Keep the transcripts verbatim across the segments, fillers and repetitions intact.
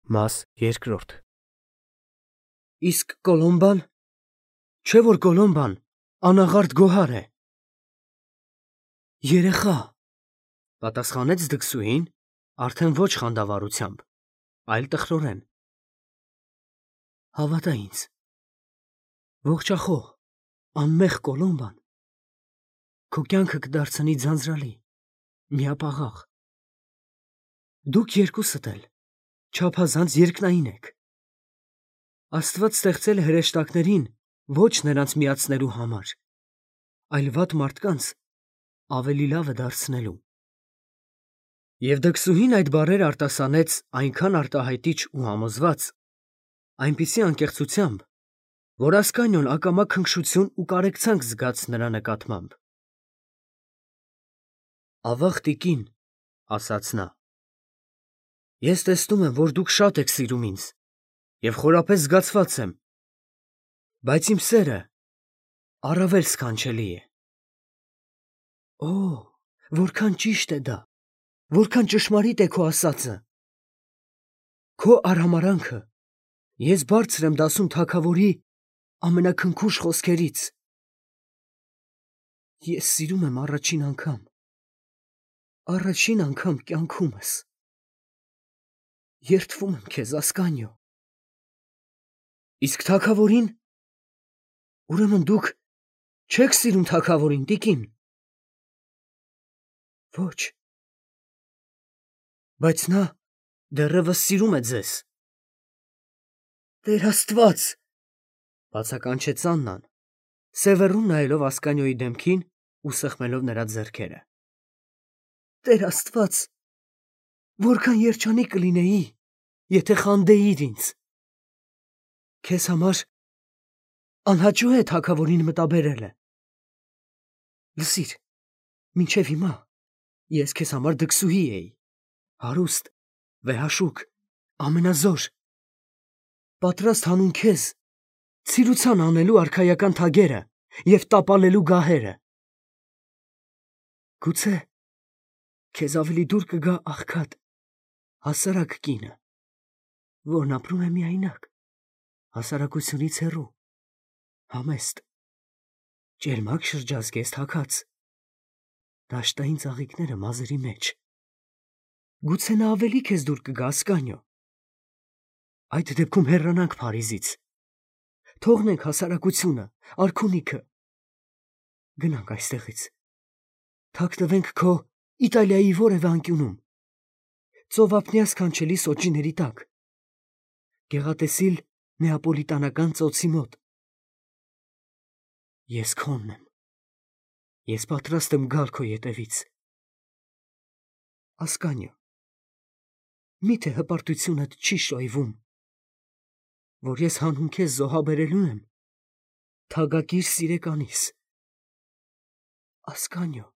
Մաս երկրորդ Իսկ Կոլոմբան, չէ՞ որ Կոլոմբան անաղարտ գոհար է։ Երեխա, պատասխանեց դքսուհին, արդեն ոչ խանդավառությամբ, այլ տխրորեն։ Հավատա ինձ, ողջախոհ, անմեղ Կոլոմբան քո կյանքը կդարձնի ձանձրալի, միապաղաղ։ Դուք երկուսդ էլ չափազանց երկնային եք։ Աստված ստեղծել է հրեշտակներին ոչ նրանց միացնելու համար, այլ վատ մարդկանց ավելի լավը դարձնելու։ Եվ դքսուհին այդ բառերը արտասանեց այնքան արտահայտիչ ու համոզված, այնպիսի անկեղծությամբ, որ Ասկանիոն ակամա քնքշություն ու կարեկցանք զգաց նրա նկատմամբ։ Ավաղ տիկին, ասաց նա, ես տեսնում եմ, որ դուք շատ եք սիրում ինձ, և խորապես զգացված եմ, բայց իմ սերը առավել սքանչելի է։ Օ, որքան ճիշտ է դա, որքան ճշմարիտ է քո ասածը։ Քո արհամարհանքը ես բարձր եմ դասում թագավորի ամենաքնքուշ խոսքերից։ Ես սիրում եմ առաջին անգամ, առաջին անգամ կյանքումս։ Երդվում եմ քեզ, Ասկանիո։ Իսկ թագավորին։ Ուրեմն դուք չեք սիրում թագավորին, տիկին։ Ոչ։ Բայց նա դեռևս սիրում է ձեզ։ Տեր Աստված, բացականչեց Աննան, սևեռուն նայելով Ասկանիոյի դեմքին ու սեղմելով նրա ձեռքերը։ Տեր Աստված, որքան երջանիկ կլինեի, եթե խանդեիր ինձ։ Քեզ համար անհաճո է թագավորին մտաբերելը։ Լսիր, մինչև հիմա ես քեզ համար դքսուհի էի, հարուստ, վեհաշուք, ամենազոր, պատրաստ հանուն քեզ ցիրուցան անելու արքայական թագերը և տապալելու գահերը։ Գուցե քեզ ավելի դուր կգա աղքատ, հասարակ կինը, որն ապրում է միայնակ, հասարակությունից հեռու, համեստ, ճերմակ շրջազգեստ հագած, դաշտային ծաղիկները մազերի մեջ։ Գուցե նա ավելի քեզ դուր կգա, Ասկանիո։ Այդ դեպքում հեռանանք Փարիզից, թողնենք հասարակությունը, արքունիքը, գնանք այստեղից, թաքնվենք քո Իտալիայի որևէ անկյունում, ծովափնյա սքանչելի սոճիների տակ, գեղատեսիլ նեապոլիտանական ծոցի մոտ։ Ես քոնն եմ, ես պատրաստ եմ գալ քո ետևից։ Ասկանիո, միթե հպարտությունդ չի շոյվում, որ ես հանուն քեզ զոհաբերելու եմ թագակիր սիրեկանիս։ Ասկանիո։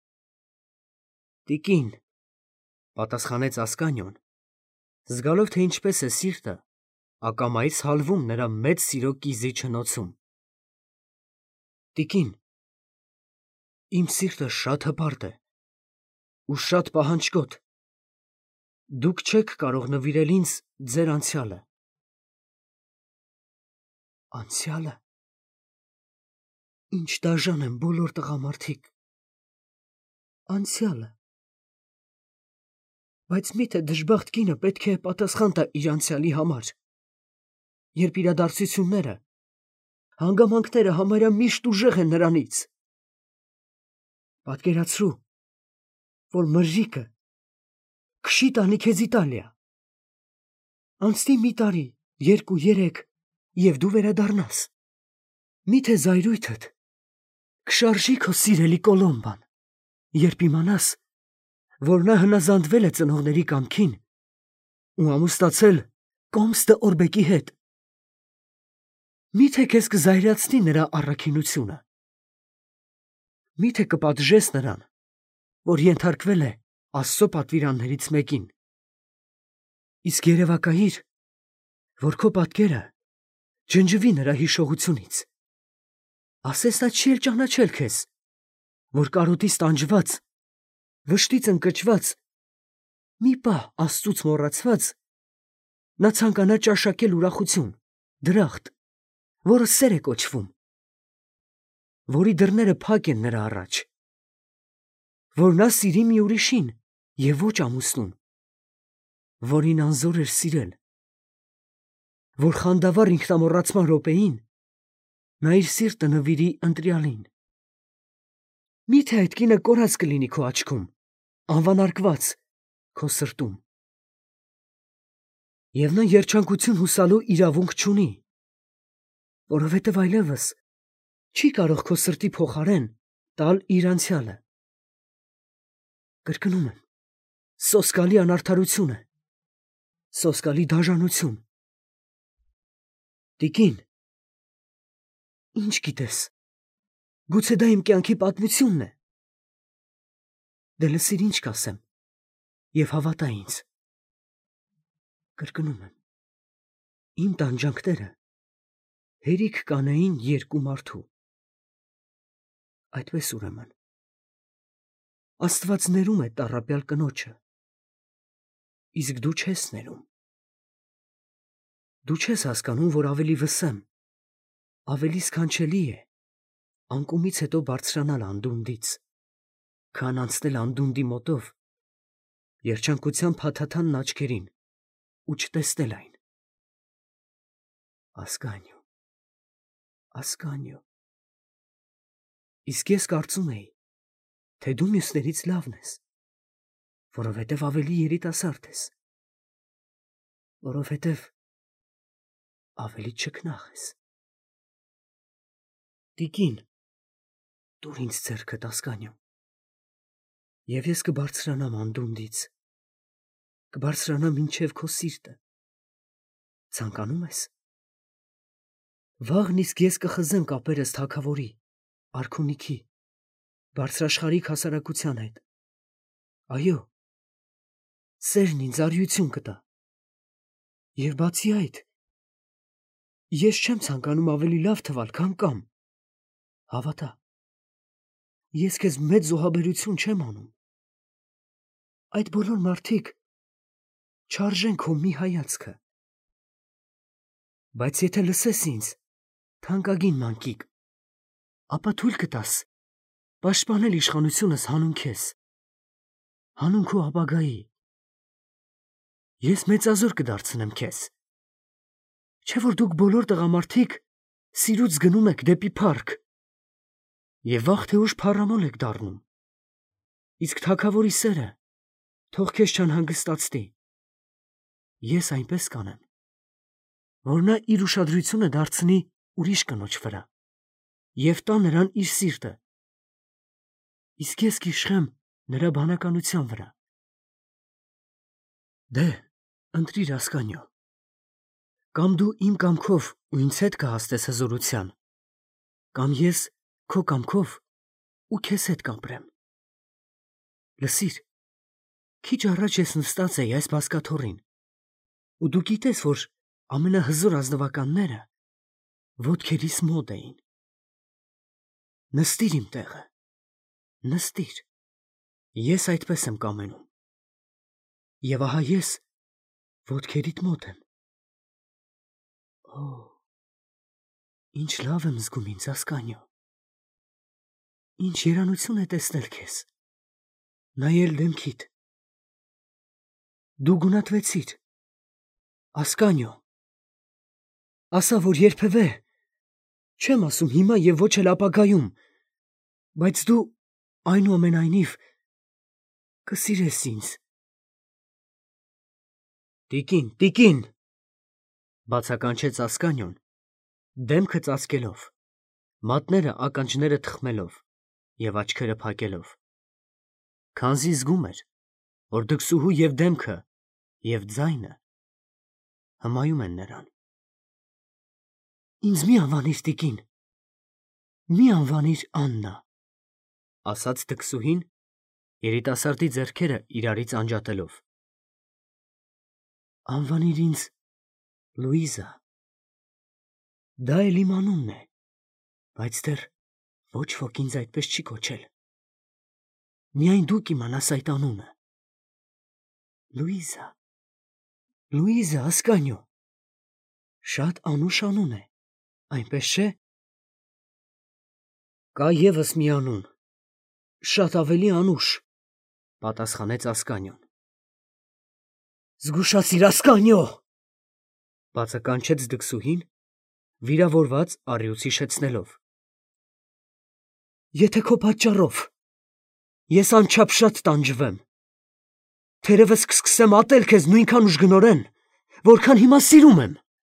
Տիկին, պատասխանեց Ասկանիոն, զգալով, թե ինչպես է սիրտը ակամայից հալվում նրա մեծ սիրո կիզի չնոցում։ Տիկին, իմ սիրտը շատ հպարտ է ու շատ պահանջկոտ։ Դուք չեք կարող նվիրել ինձ ձեր անցյալը։ Անցյալը։ Ինչ դաժան են բոլոր տղամարդիկ։ Անցյալը։ Բայց միթե դժբախտ կինը պետք է պատասխան տա իր անցյալի համար, երբ իրադարձությունները, հանգամանքները համարյա միշտ ուժեղ են նրանից։ Պատկերացրու, որ մրրիկը քշի տանի քեզ Իտալիա։ Անցնի մի տարի, երկու, երեք, և դու վերադառնաս։ Միթե զայրույթդ կշարժի քո սիրելի Կոլոմբան, երբ իմանաս, որ նա հնազանդվել է ծնողների կամքին ու ամուսնացել Կոմստե Օրբեկի հետ։ Միթե քեզ կզայրացնի նրա առաքինությունը։ Միթե կպատժես նրան, որ ենթարկվել է Աստծո պատվիրաններից մեկին։ Իսկ երևակայիր, որ քո պատկերը ջնջվի նրա հիշողությունից։ Ասես նա չի էլ ճանաչել քեզ, որ կարոտից տանջված, վշտից ընկճված, մի պահ Աստծուց մոռացված, Նա ցանկանա ճաշակել ուրախություն, դրախտ, որը սեր է կոչվում, որի դռները փակ են նրա առաջ, որ նա սիրի մի ուրիշին և ոչ ամուսնուն, որին անզոր էր սիրել, որ խանդավառ ինքնամոռացման րոպեին նա իր սիրտը նվիրի ընտրյալին։ Մի՞թե այդ կինը կորած կլինի քո աչքում, անվանարկված քո սրտում։ Եվ նա երջանկություն հուսալու իրավունք չունի, որովհետև այլևս չի կարող քո սրտի փոխարեն տալ իր անցյալը։ Կրկնում եմ, սոսկալի անարդարություն է, սոսկալի դաժանություն։ Տիկին, ինչ գիտես, գուցե դա իմ կյանքի պատմությունն է։ Դե լսիր ինչ կասեմ և հավատա ինձ։ Կրկնում եմ, իմ տանջանքները հերիք կանեին երկու մարդու։ Այդպես ուրեմն, Աստված ներում է տառապյալ կնոջը, իսկ դու չես ներում։ Դու չես հասկանում, որ ավելի վսեմ, ավելի սքանչելի է անկումից հետո բարձրանալ անդունդից, քան անցնել անդունդի մոտով, երջանկության փաթաթանն աչքերին ու չտեսնել այն։ Ասկանյո, ասկանյո։ Իսկ ես կարծում էի, թե դու մյուսներից լավն ես, որովհետև ավելի երիտասարդ ես, որովհետև ավելի չքնաղ ես։ Տիկին, տուր ինձ ձեռքդ, ասկանյո, և ես կբարձրանամ անդունդից, կբարձրանամ մինչև քո սիրտը։ Ցանկանում ես։ Վաղն իսկ ես կխզեմ կապերս թագավորի, արքունիքի, բարձրաշխարհիկ հասարակության հետ։ Այո, սերն ինձ արիություն կտա։ Եվ բացի այդ, ես չեմ ցանկանում ավելի լավ թվալ, քան կամ։ Հավատա, ես քեզ մեծ զոհաբերություն չեմ անում։ Այդ բոլոր մարդիկ չարժեն քո մի հայացքը։ Բայց եթե լսես ինձ, թանկագին մանկիկ, ապա թույլ կտաս պաշտպանել իշխանությունս հանուն քեզ, հանուն քո ապագայի։ Ես մեծազոր կդարձնեմ քեզ։ Չէ՞ որ դուք բոլոր տղամարդիկ սիրուց գնում եք դեպի փառք և վաղ թե ուշ փառամոլ եք դառնում։ Իսկ թագավորի սերը թող քեզ չանհանգստացնի։ Ես այնպես կանեմ, որ նա իր ուշադրությունը դարձնի ուրիշ կնոջ վրա և տա նրան իր սիրտը, իսկ ես կիշխեմ նրա բանականության վրա։ Դե, ընտրիր, ասկանյո, կամ դու իմ կամքով ու ինձ հետ կհասնես հզորության, կամ ես քո կամքով ու քեզ հետ կապրեմ։ Լսիր, քիչ առաջ ես նստած էի այս բազկաթոռին, ու դու գիտես, որ ամենահզոր ազնվականները ոտքերիս մոտ էին։ Նստիր իմ տեղը, նստիր, ես այդպես եմ կամենում։ Եվ ահա ես ոտքերիդ մոտ եմ։ Օ, ինչ լավ եմ զգում ինձ, ասկանյո։ Ինչ երանություն է տեսնել քեզ, նայել դեմքիդ։ Դու գունատվեցիր, ասկանյո։ Ասա, որ երբևէ, չեմ ասում հիմա և ոչ էլ ապագայում, բայց դու այնուամենայնիվ կսիրես ինձ։ Տիկին, տիկին, բացականչեց Ասկանյոն, դեմքը ծածկելով, մատները ականջները թխմելով և աչքերը փակելով, քանզի զգում էր, որ դքսուհու և դեմքը, և ձայնը հմայում են նրան։ Ինձ մի անվանիր տիկին, մի անվանիր Աննա, ասաց դքսուհին, երիտասարդի ձեռքերը իրարից անջատելով։ Անվանիր ինձ Լուիզա։ Դա էլ իմ անունն է, բայց դեռ ոչ ոք ինձ այդպես չի կոչել։ Միայն դու կիմանաս այդ անունը։ Լուիզա, Լուիզա Ասկանյո։ Շատ անուշ անուն է, այնպես չէ։ Կա ևս մի անուն, շատ ավելի անուշ, պատասխանեց Ասկանյոն։ Զգուշացիր, Ասկանյո, բացականչեց դքսուհին, վիրավորված առյուծ հիշեցնելով։ Եթե քո պատճառով ես անչափ շատ տանջվեմ, թերևս կսկսեմ ատել քեզ նույնքան ուժգնորեն, որքան հիմա սիրում եմ։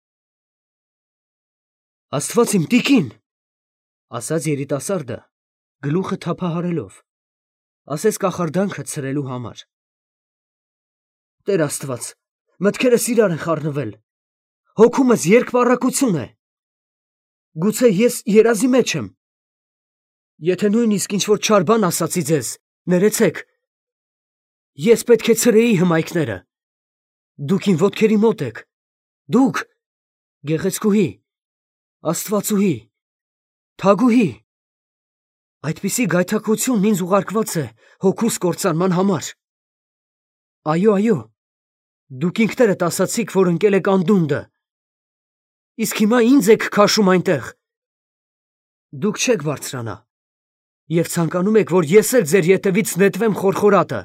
Աստված իմ տիկին, ասաց երիտասարդը, գլուխը թափահարելով, ասես կախարդանքը ցրելու համար։ Տեր Աստված, մտքերս իրար են խառնվել, հոգումս երկպառակություն է։ Գուցե ես երազի մեջ եմ։ Եթե նույնիսկ ինչ-որ չար բան ասացի ձեզ, ներեցեք։ Ես պետք է ցրեի հմայքները։ Դուք իմ ոտքերի մոտ եք։ Դուք, գեղեցկուհի, աստվածուհի, թագուհի։ Այդպիսի գայթակղությունն ինձ ուղարկված է հոգուս կործանման համար։ Այո, այո, դուք ինքներդ ասացիք, որ ընկել եք անդունդը։ Իսկ հիմա ինձ եք քաշում այնտեղ։ Դուք չեք բարձրանա և ցանկանում եք, որ ես էլ ձեր ետևից նետվեմ խորխորատը։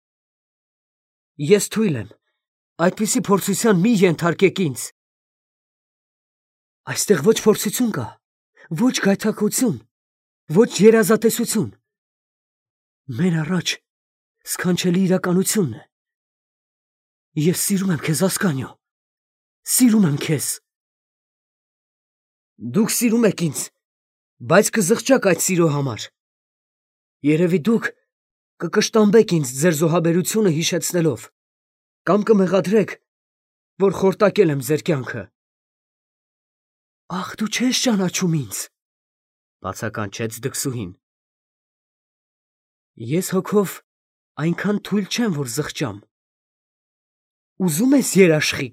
Ես թույլ եմ, այդպիսի փորձության մի ենթարկեք ինձ։ Այստեղ ոչ փորձություն կա, ոչ գայթակղություն, ոչ երազատեսություն։ Մեր առաջ սքանչելի իրականությունն է։ Ես սիրում եմ քեզ, Ասկանյո, սիրում եմ քեզ։ Դուք սիրում եք ինձ, բայց կզղջաք այդ սիրո համար։ Երևի դուք կկշտամբեք ինձ ձեր զոհաբերությունը հիշեցնելով, կամ կմեղադրեք, որ խորտակել եմ ձեր կյանքը։ Ախ, դու չես ճանաչում ինձ, բացականչեց դքսուհին։ Ես հոգով այնքան թույլ չեմ, որ զղջամ։ Ուզում ես երաշխիք։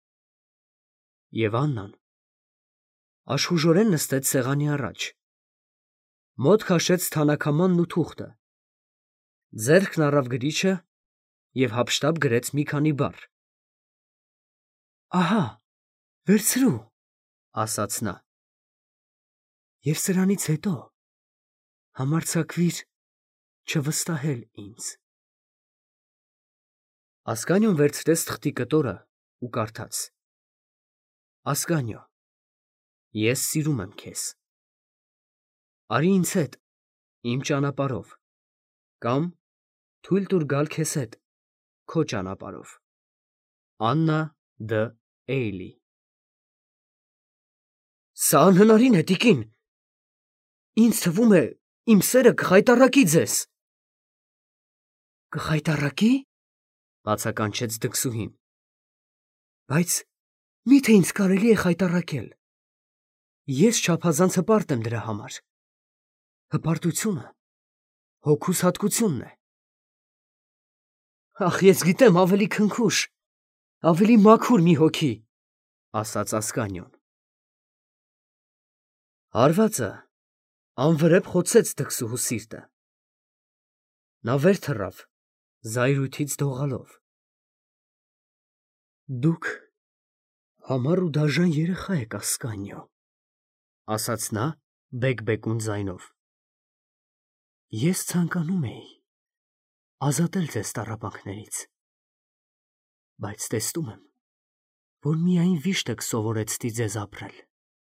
Եվ Աննան աշխուժորեն նստեց սեղանի առաջ, մոտ քաշեց թանաքամանն ու թուղթը, ձեռքն առավ գրիչը և հափշտապ գրեց մի քանի բառ։ Ահա, վերցրու, ասաց նա։ Եվ սրանից հետո համարձակվիր չվստահել ինձ։ Ասկանյոն վերցրեց թղթի կտորը ու կարդաց. Ասկանյո, ես սիրում եմ քեզ։ Արի ինձ հետ իմ ճանապարհով, կամ թույլ տուր գալ քեզ հետ քո ճանապարհով։ Աննա Դ. Էյլի։ Սա անհնարին է, տիկին։ Ինձ թվում է, իմ սերը կխայտառակի ձեզ։ Կխայտառակի, բացականչեց դքսուհին։ Բայց միթե ինձ կարելի է խայտառակել։ Ես չափազանց հպարտ եմ դրա համար։ Հպարտությունը հոգուս հատկությունն է։ Ախ, ես գիտեմ ավելի քնքուշ, ավելի մաքուր մի հոգի, ասաց Ասկանյոն։ Հարվածը անվրեպ խոցեց դքսուհու սիրտը։ Նա վեր թռավ, զայրույթից դողալով։ Դուք համառ ու դաժան երեխա եք, Ասկանյո, ասաց նա բեկ-բեկուն ձայնով։ Ես ցանկանում էի ազատել ձեզ տառապանքներից, բայց տեսնում եմ, որ միայն վիշտը կսովորեցնի ձեզ ապրել։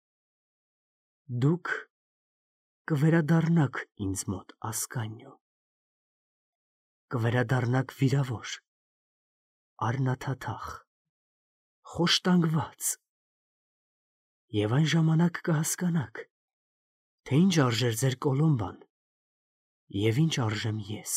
Դուք կվերադառնաք ինձ մոտ, Ասկանյո, կվերադառնաք վիրավոր, առնաթաթախ, խոշտանգված, և այն ժամանակ կհասկանաք, թե ինչ արժեր ձեր Կոլոմբան և ինչ արժեմ ես։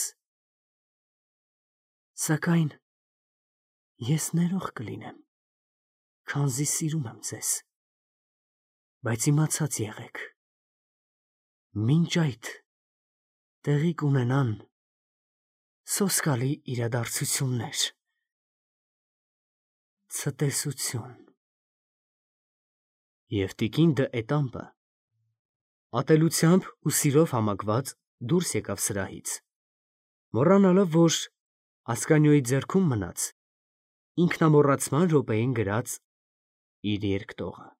Սակայն ես ներող կլինեմ, քանզի սիրում եմ ձեզ, բայց իմացած եղեք, մինչ այդ տեղի կունենան սոսկալի իրադարձություններ, ցտեսություն։ Եվ տիկին Դ. Էտամպը ատելությամբ ու սիրով համակված դուրս եկավ սրահից, մոռանալով, որ Ասկանյոյի ձեռքում մնաց ինքնամոռացման րոպեին գրած իր երկտողը։